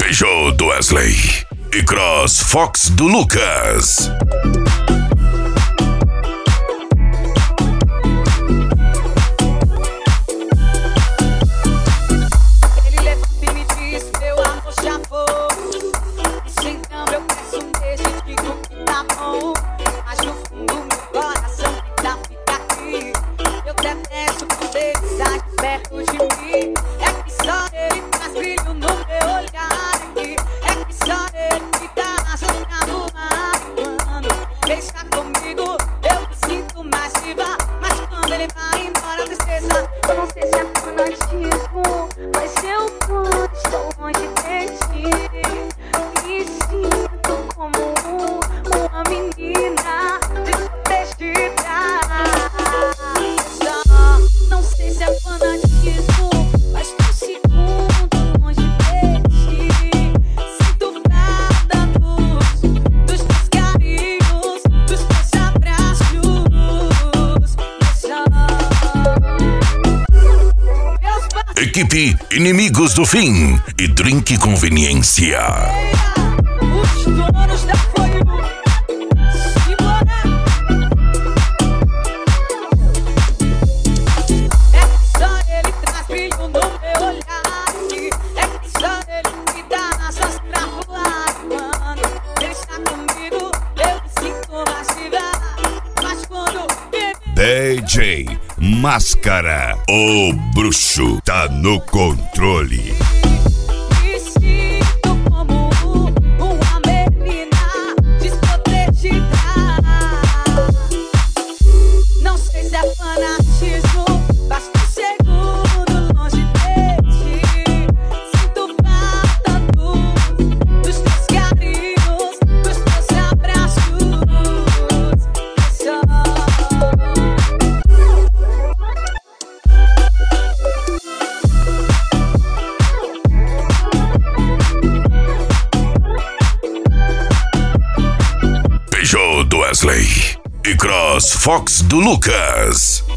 Peugeot do Wesley e Cross Fox do Lucas. Equipe Inimigos do Fim e Drink Conveniência. Os donos da Foi. É que só ele traz brilho no meu olhar. É que só ele me dá asas pra voar. Quando ele está comigo, eu me sinto mais viva. Mas quando DJ Máscara, o bruxo tá no controle. me sinto como uma menina desprotegida. Não sei se é fanatismo, basta um segundo longe de ti. Sinto falta dos teus carinhos, dos teus abraços. Peugeot do Wesley e Cross Fox do Lucas.